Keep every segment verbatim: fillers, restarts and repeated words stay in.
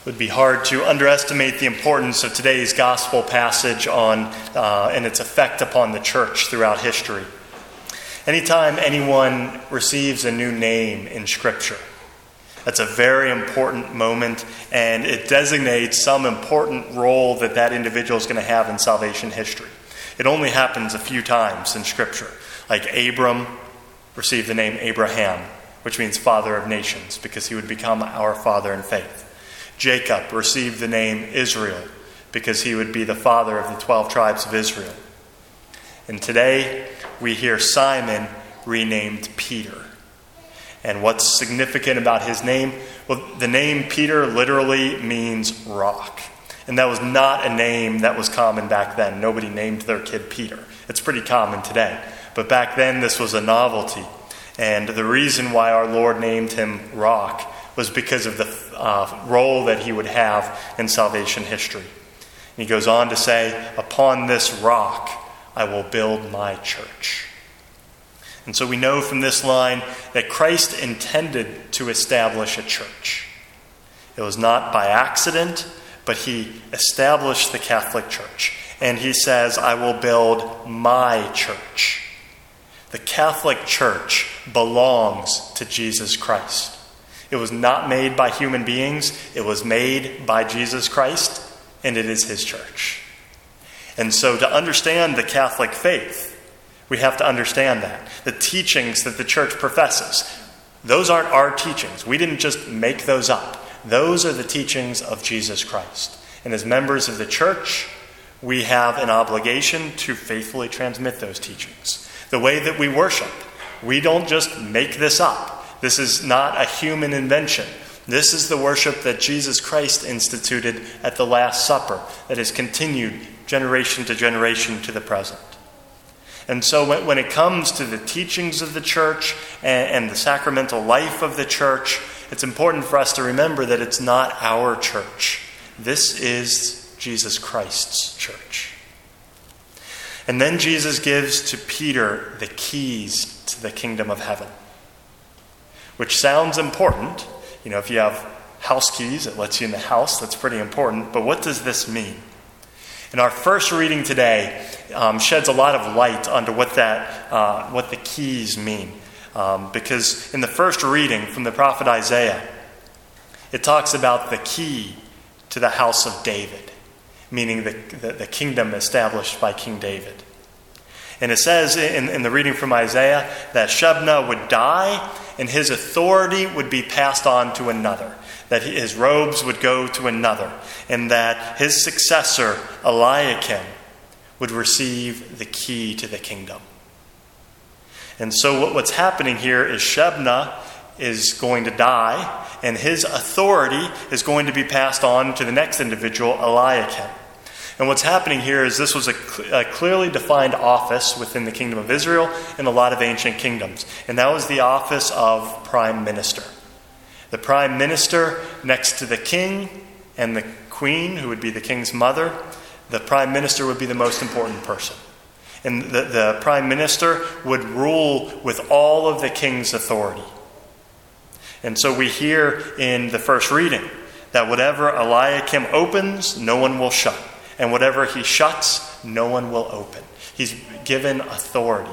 would be hard to underestimate the importance of today's gospel passage on uh, and its effect upon the church throughout history. Anytime anyone receives a new name in Scripture, that's a very important moment, and it designates some important role that that individual is going to have in salvation history. It only happens a few times in Scripture. Like Abram received the name Abraham, which means father of nations, because he would become our father in faith. Jacob received the name Israel because he would be the father of the twelve tribes of Israel. And today we hear Simon renamed Peter. And what's significant about his name? Well, the name Peter literally means rock. And that was not a name that was common back then. Nobody named their kid Peter. It's pretty common today. But back then this was a novelty. And the reason why our Lord named him Rock was because of the uh, role that he would have in salvation history. And he goes on to say, "Upon this rock I will build my church." And so we know from this line that Christ intended to establish a church. It was not by accident, but he established the Catholic Church. And he says, "I will build my church." The Catholic Church belongs to Jesus Christ. It was not made by human beings. It was made by Jesus Christ, and it is his church. And so to understand the Catholic faith, we have to understand that. The teachings that the church professes, those aren't our teachings. We didn't just make those up. Those are the teachings of Jesus Christ. And as members of the church, we have an obligation to faithfully transmit those teachings. The way that we worship, we don't just make this up. This is not a human invention. This is the worship that Jesus Christ instituted at the Last Supper that has continued generation to generation to the present. And so when it comes to the teachings of the church and the sacramental life of the church, it's important for us to remember that it's not our church. This is Jesus Christ's church. And then Jesus gives to Peter the keys to the kingdom of heaven, which sounds important. You know, if you have house keys, it lets you in the house. That's pretty important. But what does this mean? And our first reading today um, sheds a lot of light onto what that, uh, what the keys mean. Um, because in the first reading from the prophet Isaiah, it talks about the key to the house of David, meaning the, the, the kingdom established by King David. And it says in, in the reading from Isaiah that Shebna would die and his authority would be passed on to another, that his robes would go to another, and that his successor, Eliakim, would receive the key to the kingdom. And so what, what's happening here is Shebna is going to die, and his authority is going to be passed on to the next individual, Eliakim. And what's happening here is this was a, cl- a clearly defined office within the kingdom of Israel and a lot of ancient kingdoms. And that was the office of prime minister. The prime minister next to the king and the queen, who would be the king's mother, the prime minister would be the most important person. And the, the prime minister would rule with all of the king's authority. And so we hear in the first reading that whatever Eliakim opens, no one will shut. And whatever he shuts, no one will open. He's given authority.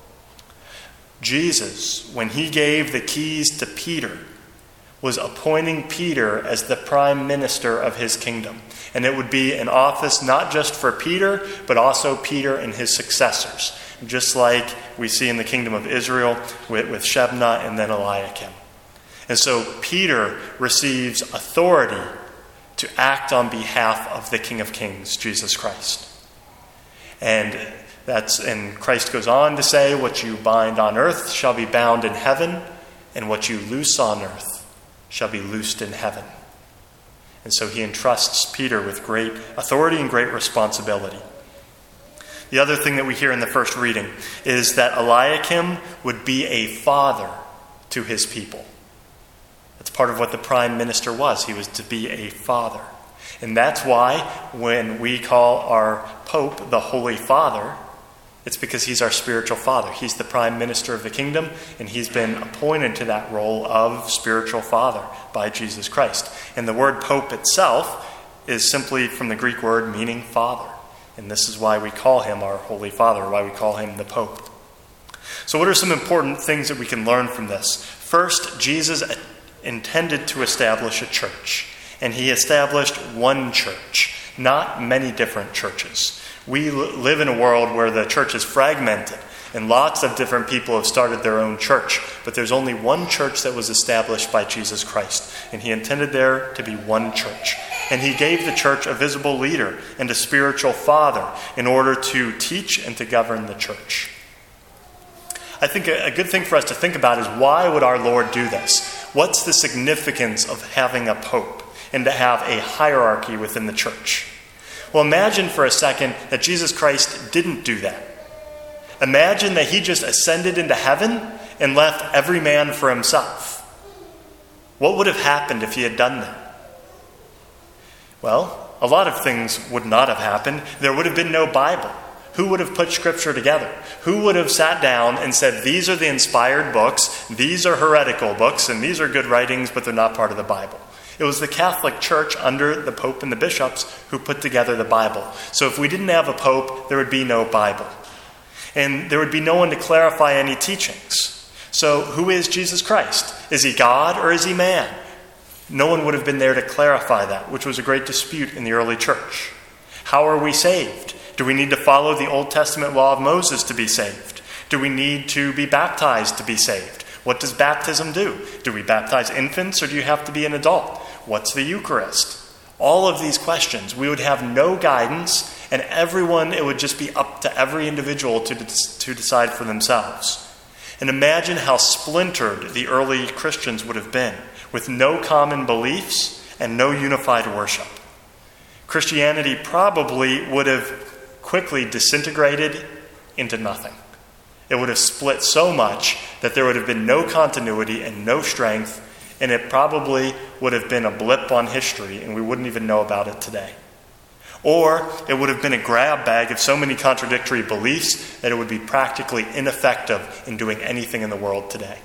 Jesus, when he gave the keys to Peter, was appointing Peter as the prime minister of his kingdom. And it would be an office not just for Peter, but also Peter and his successors. Just like we see in the kingdom of Israel with, with Shebna and then Eliakim. And so Peter receives authority to act on behalf of the King of Kings, Jesus Christ. And that's and Christ goes on to say, "What you bind on earth shall be bound in heaven, and what you loose on earth shall be loosed in heaven." And so he entrusts Peter with great authority and great responsibility. The other thing that we hear in the first reading is that Eliakim would be a father to his people. That's part of what the prime minister was. He was to be a father. And that's why when we call our Pope the Holy Father, It's because he's our spiritual father. He's the prime minister of the kingdom, and he's been appointed to that role of spiritual father by Jesus Christ. And the word pope itself is simply from the Greek word meaning father. And this is why we call him our Holy Father, why we call him the Pope. So what are some important things that we can learn from this? First, Jesus intended to establish a church, and he established one church, not many different churches. We live in a world where the church is fragmented, and lots of different people have started their own church, but there's only one church that was established by Jesus Christ, and he intended there to be one church. And he gave the church a visible leader and a spiritual father in order to teach and to govern the church. I think a good thing for us to think about is, why would our Lord do this? What's the significance of having a pope and to have a hierarchy within the church? Well, imagine for a second that Jesus Christ didn't do that. Imagine that he just ascended into heaven and left every man for himself. What would have happened if he had done that? Well, a lot of things would not have happened. There would have been no Bible. Who would have put Scripture together? Who would have sat down and said, these are the inspired books, these are heretical books, and these are good writings, but they're not part of the Bible? It was the Catholic Church under the Pope and the bishops who put together the Bible. So if we didn't have a Pope, there would be no Bible. And there would be no one to clarify any teachings. So who is Jesus Christ? Is he God or is he man? No one would have been there to clarify that, which was a great dispute in the early church. How are we saved? Do we need to follow the Old Testament law of Moses to be saved? Do we need to be baptized to be saved? What does baptism do? Do we baptize infants, or do you have to be an adult? What's the Eucharist? All of these questions, we would have no guidance, and everyone, it would just be up to every individual to, to decide for themselves. And imagine how splintered the early Christians would have been, with no common beliefs and no unified worship. Christianity probably would have quickly disintegrated into nothing. It would have split so much that there would have been no continuity and no strength, and it probably would have been a blip on history, and we wouldn't even know about it today. Or it would have been a grab bag of so many contradictory beliefs that it would be practically ineffective in doing anything in the world today.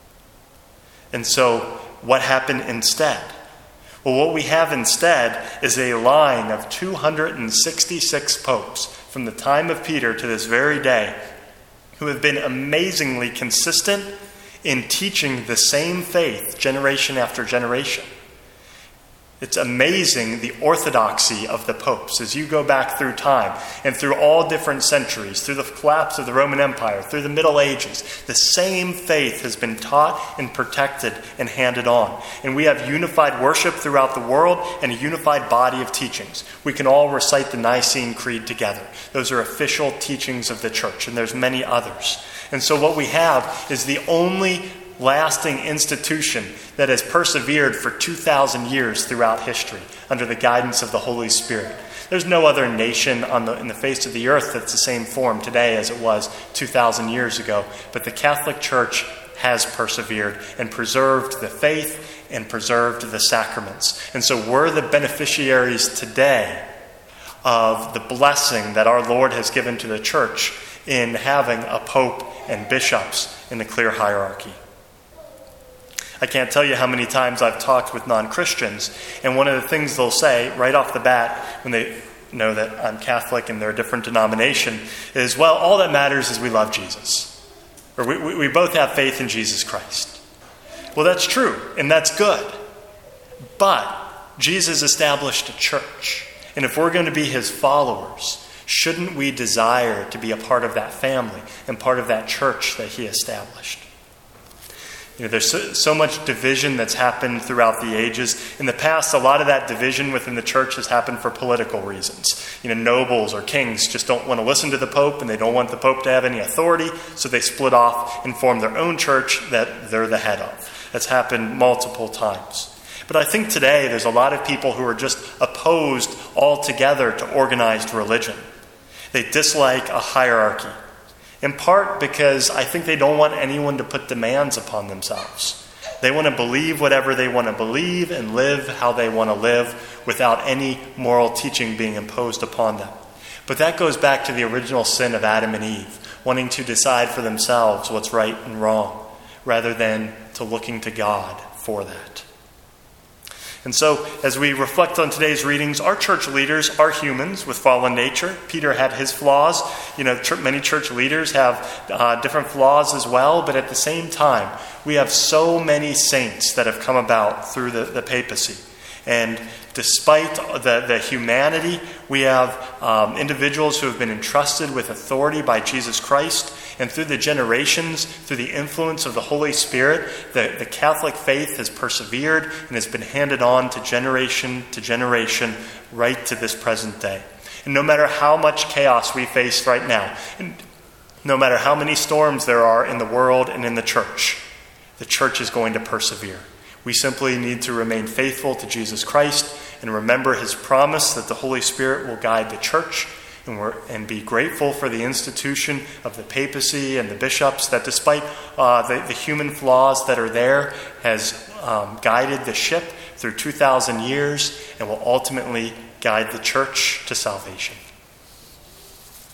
And so, what happened instead? Well, what we have instead is a line of two hundred sixty-six popes from the time of Peter to this very day, who have been amazingly consistent in teaching the same faith generation after generation. It's amazing the orthodoxy of the popes as you go back through time and through all different centuries, through the collapse of the Roman Empire, through the Middle Ages. The same faith has been taught and protected and handed on. And we have unified worship throughout the world and a unified body of teachings. We can all recite the Nicene Creed together. Those are official teachings of the church, and there's many others. And so what we have is the only lasting institution that has persevered for two thousand years throughout history under the guidance of the Holy Spirit. There's no other nation on the, in the face of the earth that's the same form today as it was two thousand years ago, but the Catholic Church has persevered and preserved the faith and preserved the sacraments. And so we're the beneficiaries today of the blessing that our Lord has given to the church in having a pope and bishops in a clear hierarchy. I can't tell you how many times I've talked with non-Christians, and one of the things they'll say right off the bat when they know that I'm Catholic and they're a different denomination is, well, all that matters is we love Jesus. Or we, we, we both have faith in Jesus Christ. Well, that's true, and that's good. But Jesus established a church, and if we're going to be his followers, shouldn't we desire to be a part of that family and part of that church that he established? You know, there's so, so much division that's happened throughout the ages. In the past, a lot of that division within the church has happened for political reasons. You know, nobles or kings just don't want to listen to the Pope, and they don't want the Pope to have any authority, so they split off and form their own church that they're the head of. That's happened multiple times. But I think today there's a lot of people who are just opposed altogether to organized religion. They dislike a hierarchy. In part because I think they don't want anyone to put demands upon themselves. They want to believe whatever they want to believe and live how they want to live without any moral teaching being imposed upon them. But that goes back to the original sin of Adam and Eve, wanting to decide for themselves what's right and wrong, rather than to looking to God for that. And so, as we reflect on today's readings, our church leaders are humans with fallen nature. Peter had his flaws. You know, many church leaders have uh, different flaws as well. But at the same time, we have so many saints that have come about through the, the papacy. And despite the, the humanity, we have um, individuals who have been entrusted with authority by Jesus Christ. And through the generations, through the influence of the Holy Spirit, the, the Catholic faith has persevered and has been handed on to generation to generation right to this present day. And no matter how much chaos we face right now, and no matter how many storms there are in the world and in the church, the church is going to persevere. We simply need to remain faithful to Jesus Christ and remember his promise that the Holy Spirit will guide the church, and, we're, and be grateful for the institution of the papacy and the bishops that, despite uh, the, the human flaws that are there, has um, guided the ship through two thousand years and will ultimately guide the church to salvation.